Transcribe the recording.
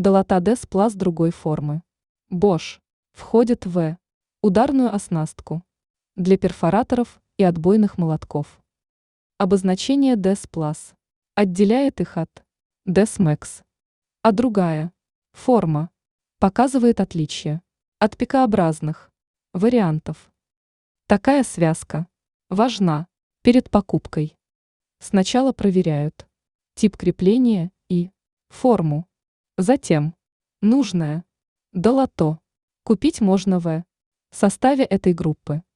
Долота Дес Плас другой формы. Bosch. Входит в ударную оснастку для перфораторов и отбойных молотков. Обозначение Des Plus отделяет их от Des Max, а другая форма показывает отличие от пикообразных вариантов. Такая связка важна перед покупкой. Сначала проверяют тип крепления и форму, затем нужное долото купить можно в составе этой группы.